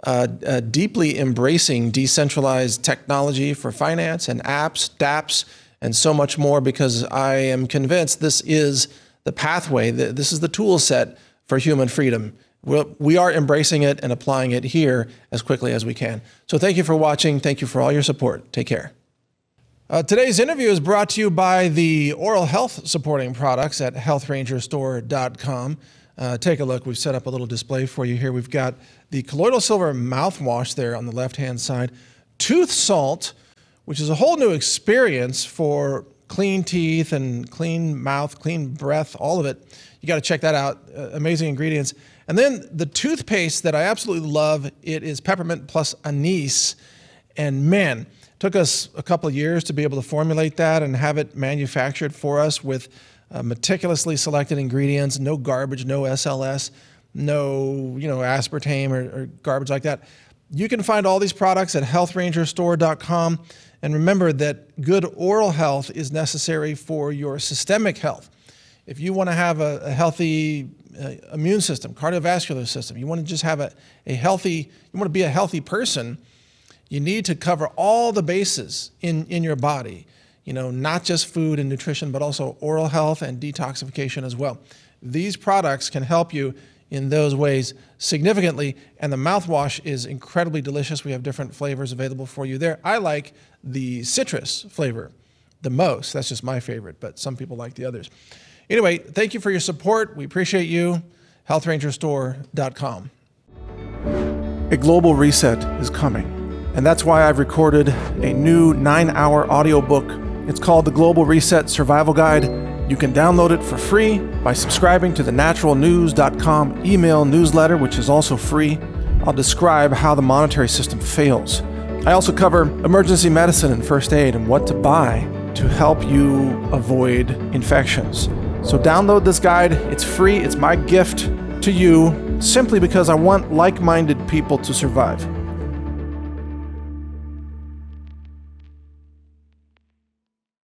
deeply embracing decentralized technology for finance and apps, dApps, and so much more, because I am convinced this is the pathway, this is the tool set for human freedom. We are embracing it and applying it here as quickly as we can. So thank you for watching. Thank you for all your support. Take care. Today's interview is brought to you by the oral health supporting products at healthrangerstore.com. Take a look. We've set up a little display for you here. We've got the colloidal silver mouthwash there on the left-hand side. Tooth salt, which is a whole new experience for clean teeth and clean mouth, clean breath, all of it. You got to check that out. Amazing ingredients. And then the toothpaste that I absolutely love, it is peppermint plus anise. And man, took us a couple of years to be able to formulate that and have it manufactured for us with meticulously selected ingredients, no garbage, no SLS, no aspartame or garbage like that. You can find all these products at healthrangerstore.com. And remember that good oral health is necessary for your systemic health. If you want to have a healthy immune system, cardiovascular system, you want to just have you want to be a healthy person, you need to cover all the bases in your body, not just food and nutrition, but also oral health and detoxification as well. These products can help you in those ways significantly, and the mouthwash is incredibly delicious. We have different flavors available for you there. I like the citrus flavor the most. That's just my favorite, but some people like the others. Anyway, thank you for your support. We appreciate you. healthrangerstore.com. A global reset is coming. And that's why I've recorded a new 9-hour audiobook. It's called The Global Reset Survival Guide. You can download it for free by subscribing to the naturalnews.com email newsletter, which is also free. I'll describe how the monetary system fails. I also cover emergency medicine and first aid and what to buy to help you avoid infections. So download this guide. It's free. It's my gift to you simply because I want like-minded people to survive.